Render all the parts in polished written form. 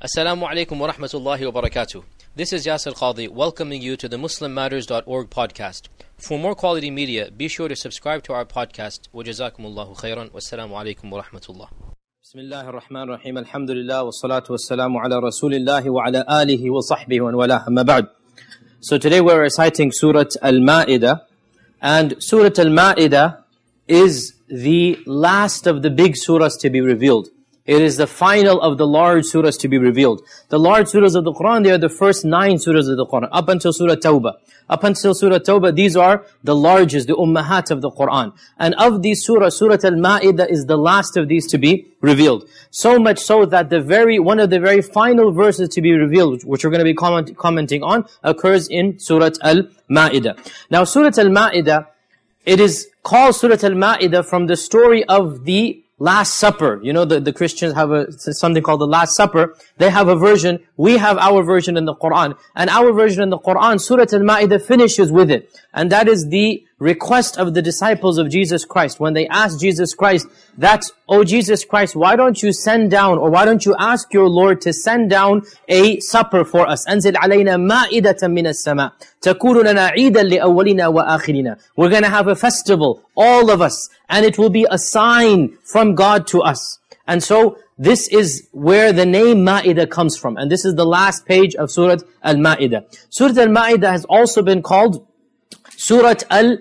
Assalamu alaikum wa rahmatullahi wa barakatuh. This is Yasir Qadhi welcoming you to the MuslimMatters.org podcast. For more quality media, be sure to subscribe to our podcast. Wa jazakumullahu khairan. Wassalamu alaikum wa rahmatullah. Bismillahir Rahmanir Rahim. Alhamdulillah wa salatu wassalamu ala rasulillahi wa ala alihi wa sahbihi wa wala. Amma ba'd. So today we're reciting Surah Al-Ma'idah, and Surah Al-Ma'idah is the last of the big surahs to be revealed. It is the final of the large surahs to be revealed. The large surahs of the Quran, they are the first 9 surahs of the Quran, up until Surah Tawbah. Up until Surah Tawbah, these are the largest, the ummahat of the Quran. And of these surahs, Surah Al-Ma'idah is the last of these to be revealed. So much so that one of the very final verses to be revealed, which we're going to be commenting on, occurs in Surah Al-Ma'idah. Now Surah Al-Ma'idah, it is called Surah Al-Ma'idah from the story of the Last Supper. You know, the Christians have something called the Last Supper. They have a version. We have our version in the Quran. And our version in the Quran, Surah Al-Ma'idah finishes with it. And that is the request of the disciples of Jesus Christ. When they asked Jesus Christ that, "Oh Jesus Christ, why don't you send down, or why don't you ask your Lord to send down a supper for us? أَنزِلْ عَلَيْنَا مَائِدَةً مِنَ السَّمَاءِ تَكُونُ لَنَا عِيدًا لِأَوَّلِنَا وَآخِرِنَا." We're going to have a festival, all of us, and it will be a sign from God to us. And so this is where the name Ma'idah comes from. And this is the last page of Surah Al-Ma'idah. Surah Al-Ma'idah has also been called Surah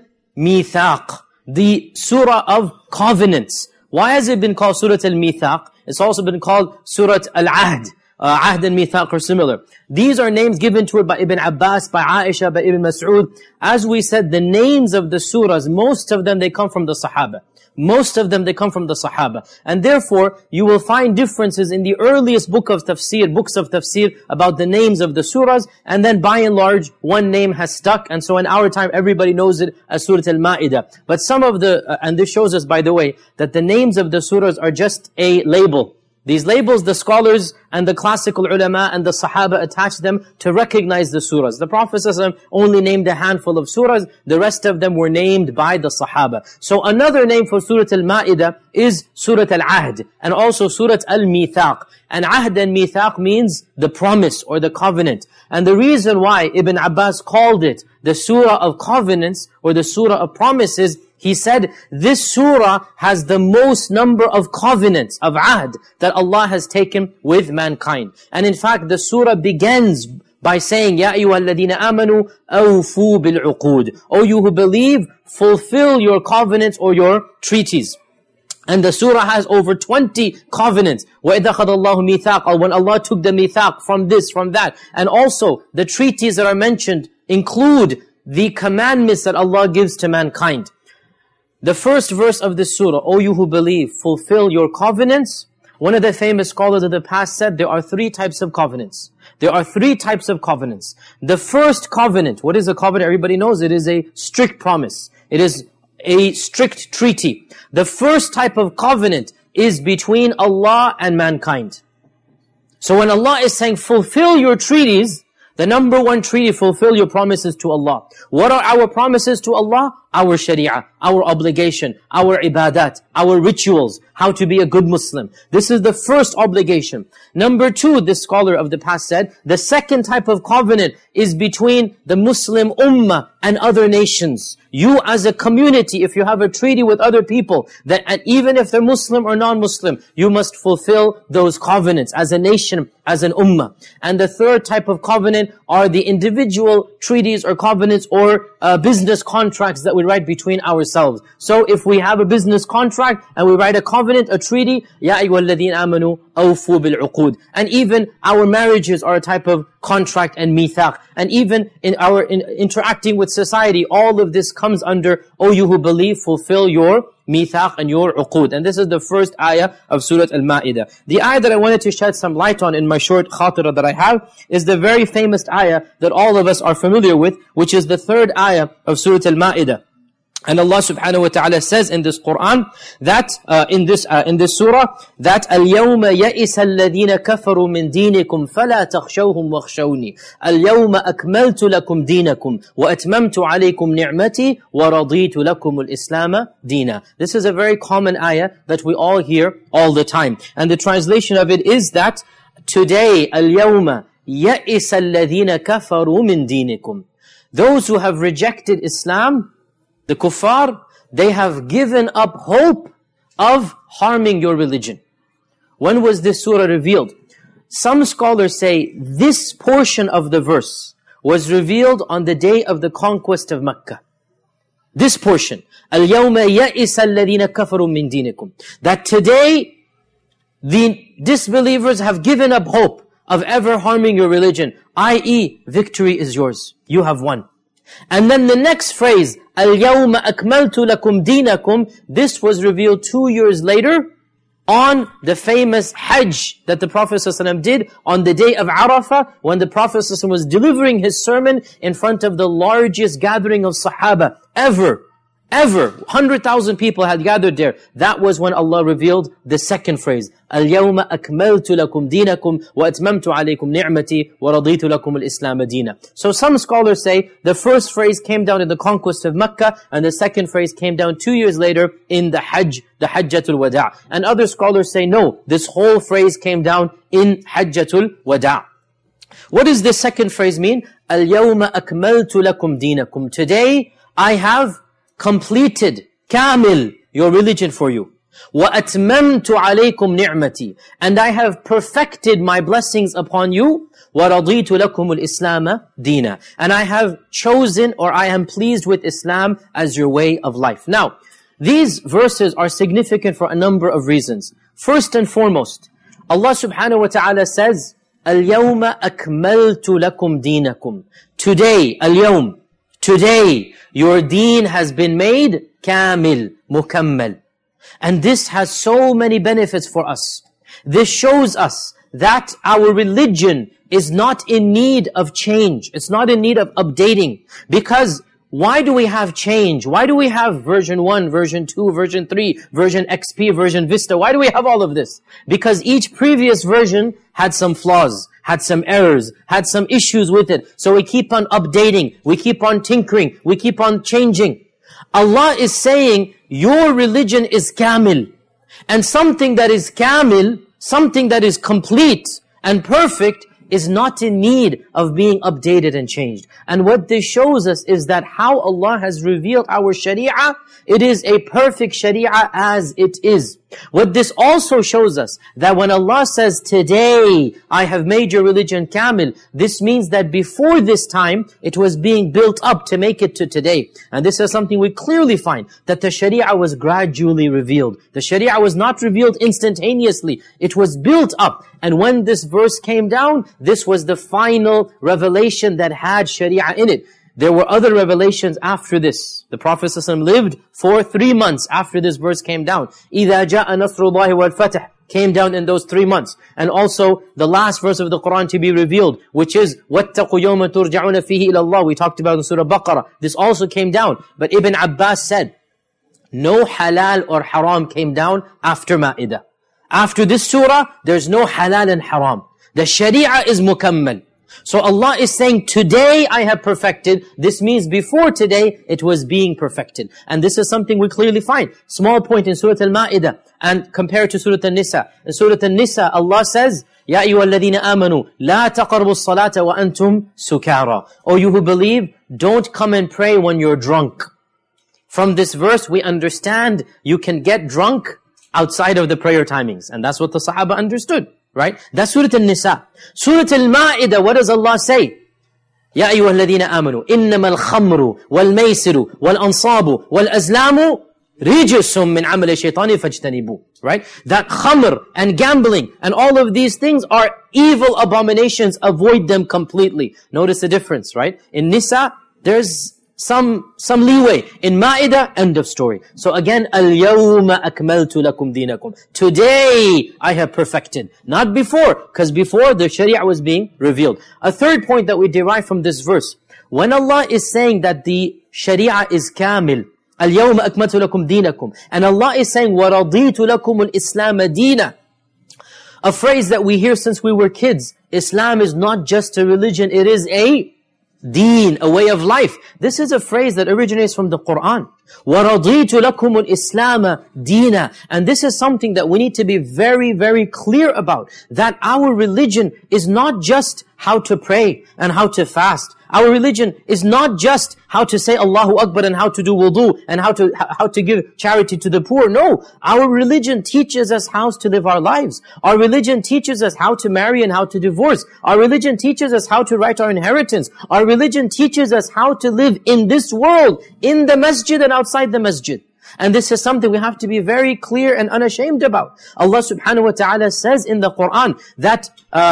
Al-Mithaq, the Surah of Covenants. Why has it been called Surah Al-Mithaq? It's also been called Surah Al-Ahd. Ahd and Mithaq are similar. These are names given to it by Ibn Abbas, by Aisha, by Ibn Mas'ud. As we said, the names of the surahs, most of them, they come from the Sahaba. Most of them, they come from the Sahaba. And therefore, you will find differences in the earliest books of tafsir about the names of the surahs, and then by and large, one name has stuck, and so in our time, everybody knows it as Surah Al-Ma'idah. But some of and this shows us, by the way, that the names of the surahs are just a label. These labels, the scholars and the classical ulama and the Sahaba attached them to recognize the surahs. The Prophet ﷺ only named a handful of surahs. The rest of them were named by the Sahaba. So another name for Surah Al-Ma'idah is Surah Al-Ahd, and also Surah Al-Mithaq. And Ahd and Mithaq means the promise or the covenant. And the reason why Ibn Abbas called it the Surah of Covenants or the Surah of Promises, he said, this surah has the most number of covenants, of ahd, that Allah has taken with mankind. And in fact, the surah begins by saying, Ya ayyuhalladhina amanu awfu bil'uqud. O you who believe, fulfill your covenants or your treaties. And the surah has over 20 covenants. وَإِذَا خَذَ اللَّهُ مِيثَاقًا, when Allah took the mithaq from this, from that. And also, the treaties that are mentioned include the commandments that Allah gives to mankind. The first verse of this surah, O you who believe, fulfill your covenants. One of the famous scholars of the past said there are 3 types of covenants. There are 3 types of covenants. The first covenant, what is a covenant? Everybody knows it is a strict promise. It is a strict treaty. The first type of covenant is between Allah and mankind. So when Allah is saying, fulfill your treaties, the number 1 treaty, fulfill your promises to Allah. What are our promises to Allah? Our sharia, our obligation, our ibadat, our rituals, how to be a good Muslim. This is the first obligation. Number 2, this scholar of the past said, the second type of covenant is between the Muslim ummah and other nations. You as a community, if you have a treaty with other people, and even if they're Muslim or non-Muslim, you must fulfill those covenants as a nation, as an ummah. And the third type of covenant are the individual treaties or covenants or business contracts that we write between ourselves. So if we have a business contract and we write a covenant, a treaty, Ya ayyuhalladhina amanu awfu bil'uqud. And even our marriages are a type of contract and mithaq. And even in our interacting with society, all of this comes under, O you who believe, fulfill your mithaq and your uqud. And this is the first ayah of Surah Al-Ma'idah. The ayah that I wanted to shed some light on in my short khatira that I have is the very famous ayah that all of us are familiar with, which is the 3rd ayah of Surah Al-Ma'idah. And Allah subhanahu wa ta'ala says in this Quran that, in this surah, that الْيَوْمَ يَئِسَ الَّذِينَ كَفَرُوا مِنْ دِينِكُمْ فَلَا تَخْشَوْهُمْ وَخْشَوْنِي الْيَوْمَ أَكْمَلْتُ لَكُمْ دِينَكُمْ وَأَتْمَمْتُ عَلَيْكُمْ نِعْمَتِي وَرَضِيتُ لَكُمُ الْإِسْلَامَ دِينًا. This is a very common ayah that we all hear all the time. And the translation of it is that today, اليوم يئس الذين كفروا من دينكم. Those who have rejected Islam, the kuffar, they have given up hope of harming your religion. When was this surah revealed? Some scholars say this portion of the verse was revealed on the day of the conquest of Mecca. This portion, اليوم يئس الذين كفروا من دينكم. That today, the disbelievers have given up hope of ever harming your religion, i.e., victory is yours. You have won. And then the next phrase, الْيَوْمَ أَكْمَلْتُ لَكُمْ دِينَكُمْ, this was revealed 2 years later on the famous Hajj that the Prophet ﷺ did on the day of Arafah, when the Prophet ﷺ was delivering his sermon in front of the largest gathering of Sahaba ever. 100,000 people had gathered there. That was when Allah revealed the second phrase, الْيَوْمَ أَكْمَلْتُ لَكُمْ دِينَكُمْ وَأَتْمَمْتُ عَلَيْكُمْ نِعْمَتِي وَرَضِيتُ لَكُمُ الْإِسْلَامَ دِينًا. So some scholars say the first phrase came down in the conquest of Mecca, and the second phrase came down 2 years later in the Hajj, the Hajjatul Wada'. And other scholars say no, this whole phrase came down in Hajjatul Wada'. What does this second phrase mean? الْيَوْمَ أَكْمَلْتُ لَكُمْ دِينَكُمْ. Today I have completed, kamil, your religion for you. وَأَتْمَمْتُ عَلَيْكُمْ نِعْمَتِي. And I have perfected my blessings upon you. وَرَضِيتُ لَكُمُ الْإِسْلَامَ دِينًا. And I have chosen, or I am pleased with Islam as your way of life. Now, these verses are significant for a number of reasons. First and foremost, Allah subhanahu wa ta'ala says, الْيَوْمَ أَكْمَلْتُ لَكُمْ دِينَكُمْ. Today, الْيَوْمَ, today, your deen has been made kamil, mukammal. And this has so many benefits for us. This shows us that our religion is not in need of change. It's not in need of updating. Because why do we have change? Why do we have version 1, version 2, version 3, version XP, version Vista? Why do we have all of this? Because each previous version had some flaws, had some errors, had some issues with it. So we keep on updating, we keep on tinkering, we keep on changing. Allah is saying, your religion is kamil. And something that is kamil, something that is complete and perfect, is not in need of being updated and changed. And what this shows us is that how Allah has revealed our sharia, it is a perfect sharia as it is. What this also shows us, that when Allah says, today I have made your religion kamil, this means that before this time, it was being built up to make it to today. And this is something we clearly find, that the sharia was gradually revealed. The sharia was not revealed instantaneously. It was built up. And when this verse came down, this was the final revelation that had sharia in it. There were other revelations after this. The Prophet ﷺ lived for 3 months after this verse came down. إِذَا جَاءَ نَصْرُ اللَّهِ وَالْفَتْحِ came down in those 3 months. And also the last verse of the Quran to be revealed, which is وَاتَّقُوا يَوْمًا تُرْجَعُونَ فِيهِ إِلَى اللَّهِ. We talked about in Surah Baqarah. This also came down. But Ibn Abbas said, no halal or haram came down after Ma'idah. After this surah, there's no halal and haram. The sharia is mukammal. So Allah is saying, today I have perfected. This means before today, it was being perfected. And this is something we clearly find. Small point in Surah Al-Ma'idah and compared to Surah Al-Nisa. In Surah Al-Nisa, Allah says, يَا أَيُّهَا الَّذِينَ آمَنُوا لَا تَقْرَبُوا الصَّلَاةَ وَأَنْتُمْ سُكَارَى. O you who believe, don't come and pray when you're drunk. From this verse, we understand you can get drunk outside of the prayer timings. And that's what the Sahaba understood. Right? That's Surah Al-Nisa. Surah Al-Ma'idah, what does Allah say? يَا أَيُّهَا الَّذِينَ آمَنُوا إِنَّمَا الْخَمْرُ وَالْمَيْسِرُ وَالْأَنصَابُ وَالْأَزْلَامُ رِجِسٌ مِّنْ عَمَلِ الشَّيْطَانِ فَاجْتَنِبُوا. Right? That khamr and gambling and all of these things are evil abominations. Avoid them completely. Notice the difference, right? In Nisa, there's some leeway. In Ma'idah, end of story. So again, الْيَوْمَ أَكْمَلْتُ لَكُمْ دِينَكُمْ. Today I have perfected. Not before, because before the sharia was being revealed. A third point that we derive from this verse, when Allah is saying that the sharia is kamil, الْيَوْمَ أَكْمَلْتُ لَكُمْ دِينَكُمْ, and Allah is saying, وَرَضِيتُ لَكُمُ الْإِسْلَامَ دِينًا, a phrase that we hear since we were kids. Islam is not just a religion, it is a deen, a way of life. This is a phrase that originates from the Quran. وَرَضِيتُ لَكُمُ الْإِسْلَامَ دِينًا. And this is something that we need to be very, very clear about. That our religion is not just how to pray and how to fast. Our religion is not just how to say Allahu Akbar and how to do wudu and how to give charity to the poor. No, our religion teaches us how to live our lives. Our religion teaches us how to marry and how to divorce. Our religion teaches us how to write our inheritance. Our religion teaches us how to live in this world, in the masjid and outside the masjid. And this is something we have to be very clear and unashamed about. Allah subhanahu wa ta'ala says in the Quran that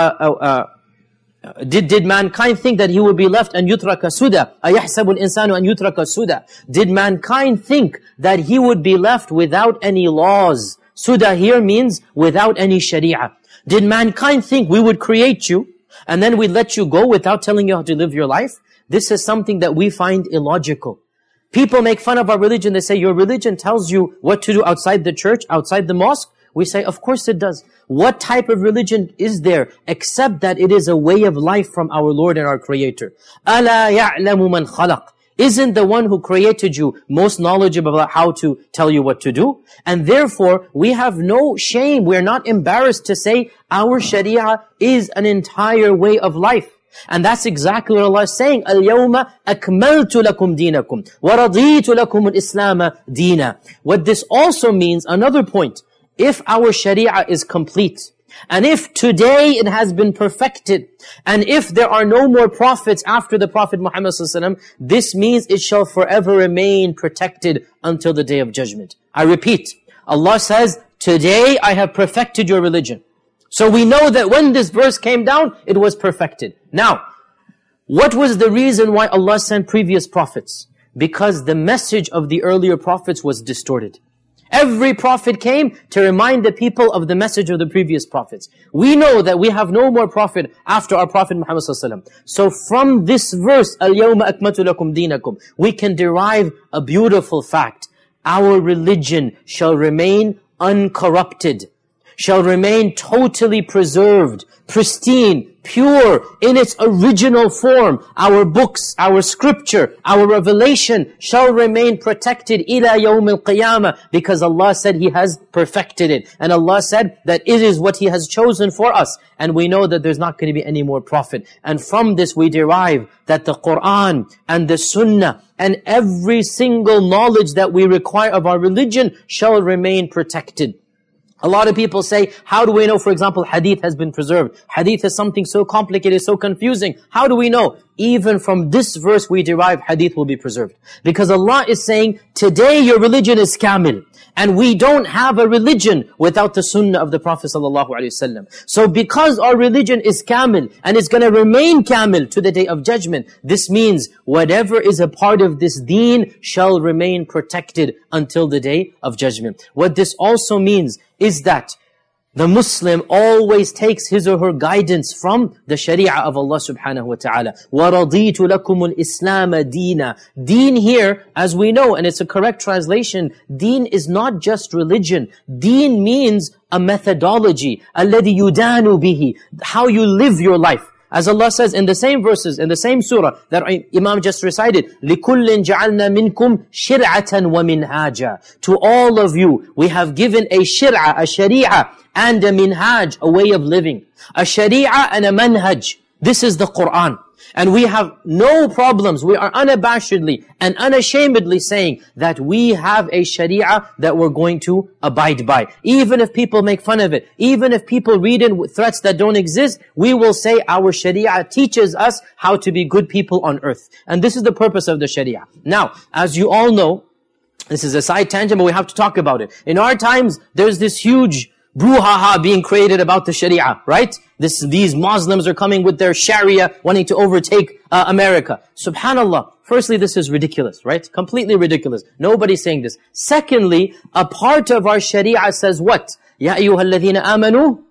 Did mankind think that he would be left and yutraka suda? أَيَحْسَبُ الْإِنسَانُ أَنْ يُتْرَكَ suda? Did mankind think that he would be left without any laws? Suda here means without any sharia. Did mankind think we would create you and then we'd let you go without telling you how to live your life? This is something that we find illogical. People make fun of our religion. They say, your religion tells you what to do outside the church, outside the mosque. We say, of course it does. What type of religion is there except that it is a way of life from our Lord and our Creator? أَلَا يَعْلَمُ مَنْ خَلَقَ. Isn't the one who created you most knowledgeable about how to tell you what to do? And therefore, we have no shame. We're not embarrassed to say our Sharia is an entire way of life. And that's exactly what Allah is saying. الْيَوْمَ أَكْمَلْتُ لَكُمْ دِينَكُمْ وَرَضِيتُ لَكُمُ الْإِسْلَامَ دِينًا. What this also means, another point, if our Sharia is complete, and if today it has been perfected, and if there are no more prophets after the Prophet Muhammad ﷺ, this means it shall forever remain protected until the Day of Judgment. I repeat, Allah says, today I have perfected your religion. So we know that when this verse came down, it was perfected. Now, what was the reason why Allah sent previous prophets? Because the message of the earlier prophets was distorted. Every prophet came to remind the people of the message of the previous prophets. We know that we have no more prophet after our Prophet Muhammad ﷺ. So from this verse, الْيَوْمَ أَكْمَلْتُ لَكُمْ دِينَكُمْ, we can derive a beautiful fact. Our religion shall remain uncorrupted, shall remain totally preserved, pristine, pure, in its original form. Our books, our scripture, our revelation shall remain protected إِلَى يَوْمِ الْقِيَامَةِ, because Allah said He has perfected it. And Allah said that it is what He has chosen for us. And we know that there's not going to be any more prophet. And from this we derive that the Quran and the Sunnah and every single knowledge that we require of our religion shall remain protected. A lot of people say, how do we know, for example, hadith has been preserved? Hadith is something so complicated, so confusing. How do we know? Even from this verse we derive hadith will be preserved. Because Allah is saying, today your religion is kamil. And we don't have a religion without the sunnah of the Prophet ﷺ. So because our religion is kamil, and it's going to remain kamil to the Day of Judgment, this means whatever is a part of this deen shall remain protected until the Day of Judgment. What this also means is that the Muslim always takes his or her guidance from the Sharia of Allah subhanahu wa ta'ala. وَرَضِيتُ لَكُمُ الْإِسْلَامَ دِينًا. Deen here, as we know, and it's a correct translation, deen is not just religion. Deen means a methodology. الَّذِي يُدَانُ بِهِ. How you live your life. As Allah says in the same verses, in the same surah that Imam just recited, لِكُلٍّ جَعَلْنَا مِنْكُمْ شِرْعَةً وَمِنْهَاجًا. To all of you, we have given a shir'ah, a sharia, and a minhaj, a way of living. A sharia and a manhaj. This is the Quran. And we have no problems. We are unabashedly and unashamedly saying that we have a sharia that we're going to abide by. Even if people make fun of it, even if people read in threats that don't exist, we will say our sharia teaches us how to be good people on earth. And this is the purpose of the sharia. Now, as you all know, this is a side tangent, but we have to talk about it. In our times, there's this huge brouhaha being created about the Sharia, right? These Muslims are coming with their Sharia, wanting to overtake America. Subhanallah. Firstly, this is ridiculous, right? Completely ridiculous. Nobody's saying this. Secondly, a part of our Sharia says what? Ya ayyuhalladhina amanu,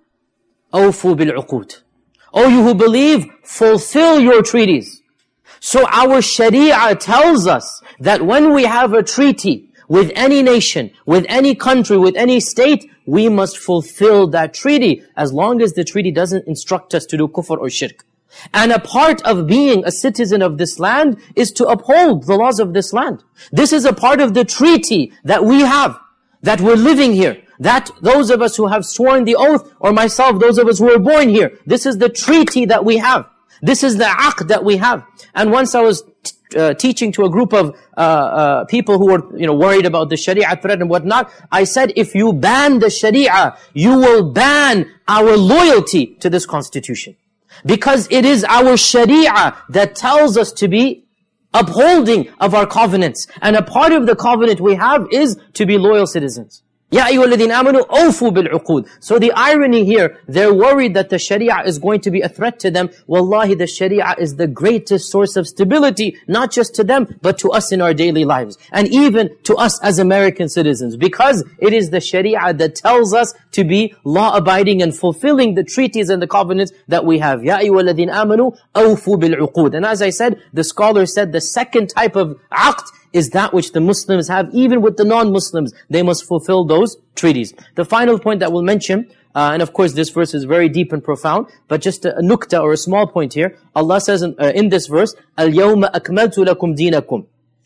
awfu bil'uqud. O you who believe, fulfill your treaties. So our Sharia tells us that when we have a treaty with any nation, with any country, with any state, we must fulfill that treaty as long as the treaty doesn't instruct us to do kufr or shirk. And a part of being a citizen of this land is to uphold the laws of this land. This is a part of the treaty that we have, that we're living here. That those of us who have sworn the oath, or myself, those of us who were born here, this is the treaty that we have. This is the aqd that we have. And once I was teaching to a group of people who were worried about the Sharia threat and whatnot, I said, if you ban the Sharia, you will ban our loyalty to this constitution. Because it is our Sharia that tells us to be upholding of our covenants. And a part of the covenant we have is to be loyal citizens. Ya ayyuhalladhina amanu awfu bil uqud. So the irony here, they're worried that the Sharia is going to be a threat to them. Wallahi, the Sharia is the greatest source of stability, not just to them, but to us in our daily lives. And even to us as American citizens. Because it is the Sharia that tells us to be law-abiding and fulfilling the treaties and the covenants that we have. Ya ayyuhalladhina amanu awfu bil uqud. And as I said, the scholar said the second type of aqd is that which the Muslims have, even with the non-Muslims. They must fulfill those treaties. The final point that we'll mention, and of course this verse is very deep and profound, but just a nukta or a small point here. Allah says in this verse, الْيَوْمَ أَكْمَلْتُ لَكُمْ دِينَكُمْ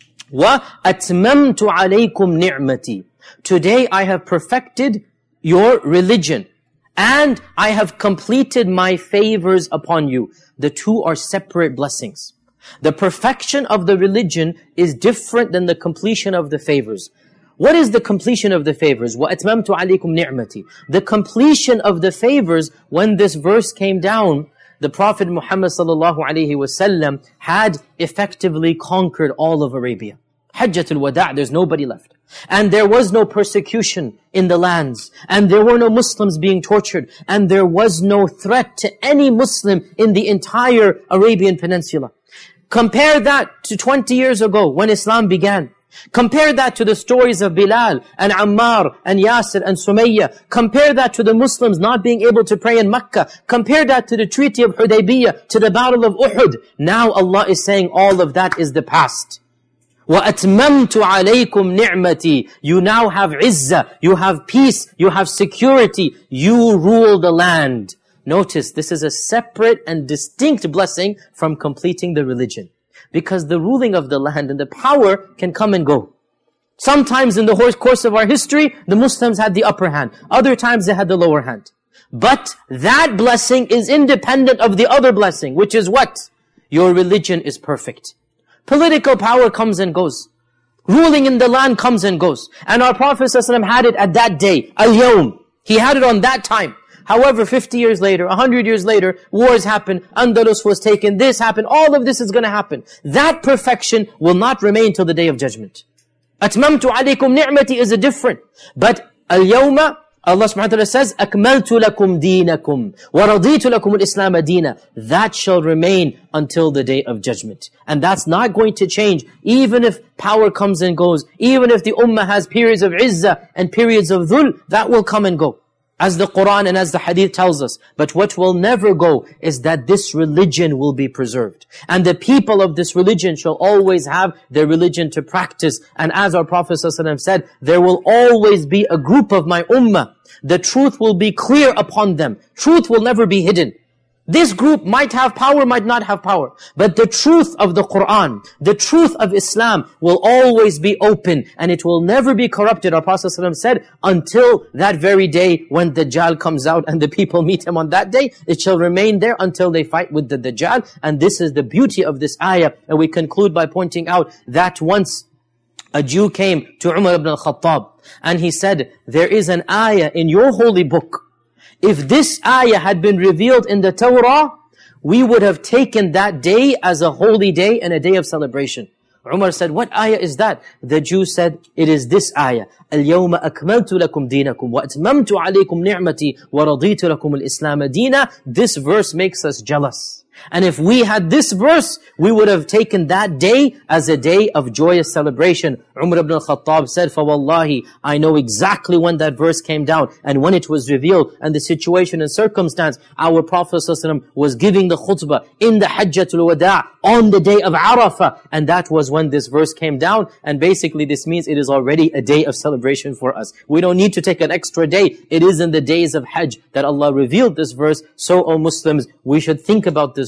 وَأَتْمَمْتُ عَلَيْكُمْ نِعْمَتِي. Today I have perfected your religion, and I have completed my favors upon you. The two are separate blessings. The perfection of the religion is different than the completion of the favors. What is the completion of the favors? وَأَتْمَمْتُ عَلَيْكُمْ نِعْمَتِي. The completion of the favors, when this verse came down, the Prophet Muhammad sallallahu alaihi wasallam had effectively conquered all of Arabia. Hajjatul Wada', there's nobody left. And there was no persecution in the lands. And there were no Muslims being tortured. And there was no threat to any Muslim in the entire Arabian Peninsula. Compare that to 20 years ago when Islam began. Compare that to the stories of Bilal and Ammar and Yasir and Sumayya. Compare that to the Muslims not being able to pray in Mecca. Compare that to the Treaty of Hudaybiyah, to the Battle of Uhud. Now Allah is saying all of that is the past. وَأَتْمَمْتُ عَلَيْكُمْ نِعْمَتِي. You now have izzah, you have peace, you have security. You rule the land. Notice, this is a separate and distinct blessing from completing the religion. Because the ruling of the land and the power can come and go. Sometimes in the course of our history, the Muslims had the upper hand. Other times they had the lower hand. But that blessing is independent of the other blessing, which is what? Your religion is perfect. Political power comes and goes. Ruling in the land comes and goes. And our Prophet ﷺ had it at that day, al-yawm. He had it on that time. However, 50 years later, 100 years later, wars happen, Andalus was taken, this happened, all of this is going to happen. That perfection will not remain till the day of judgment. Atmamtu alaykum ni'mati is a different. But al-yawma, Allah subhanahu wa ta'ala says, أَكْمَلْتُ لَكُمْ دِينَكُمْ وَرَضِيتُ لَكُمُ الْإِسْلَامَ دِينًا. That shall remain until the day of judgment. And that's not going to change, even if power comes and goes, even if the ummah has periods of izzah and periods of dhul, that will come and go. As the Quran and as the Hadith tells us. But what will never go is that this religion will be preserved. And the people of this religion shall always have their religion to practice. And as our Prophet ﷺ said, there will always be a group of my ummah. The truth will be clear upon them. Truth will never be hidden. This group might have power, might not have power. But the truth of the Quran, the truth of Islam will always be open and it will never be corrupted. Our Prophet ﷺ said, until that very day when Dajjal comes out and the people meet him on that day, it shall remain there until they fight with the Dajjal. And this is the beauty of this ayah. And we conclude by pointing out that once a Jew came to Umar ibn al-Khattab and he said, there is an ayah in your holy book. If this ayah had been revealed in the Torah, we would have taken that day as a holy day and a day of celebration. Umar said, what ayah is that? The Jew said, it is this ayah. الْيَوْمَ أَكْمَلْتُ لَكُمْ دِينَكُمْ وَأَتْمَمْتُ عَلَيْكُمْ نِعْمَتِي وَرَضِيتُ لَكُمُ الْإِسْلَامَ دِينًا. This verse makes us jealous. And if we had this verse, we would have taken that day as a day of joyous celebration. Umar ibn al-Khattab said, فَوَاللَّهِ, I know exactly when that verse came down and when it was revealed and the situation and circumstance. Our Prophet ﷺ was giving the khutbah in the Hajjatul Wada' on the day of Arafah. And that was when this verse came down. And basically this means it is already a day of celebration for us. We don't need to take an extra day. It is in the days of Hajj that Allah revealed this verse. So, O Muslims, we should think about this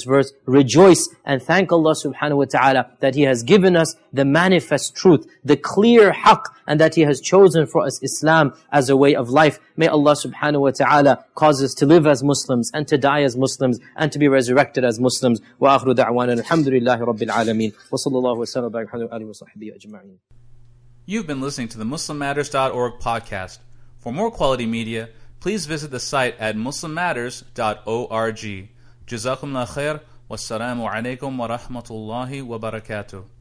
verse, rejoice and thank Allah subhanahu wa ta'ala that He has given us the manifest truth, the clear haqq, and that He has chosen for us Islam as a way of life. May Allah subhanahu wa ta'ala cause us to live as Muslims and to die as Muslims and to be resurrected as Muslims. Wa akhiru da'wana alhamdulillahi rabbil alameen. Wa sallallahu wa sallam wa barakatuhu alihi wa sahbihi ajma'in. You've been listening to the MuslimMatters.org podcast. For more quality media, please visit the site at muslimmatters.org. Jazakumullah khair. Wassalamu alaikum wa rahmatullahi wa barakatuh.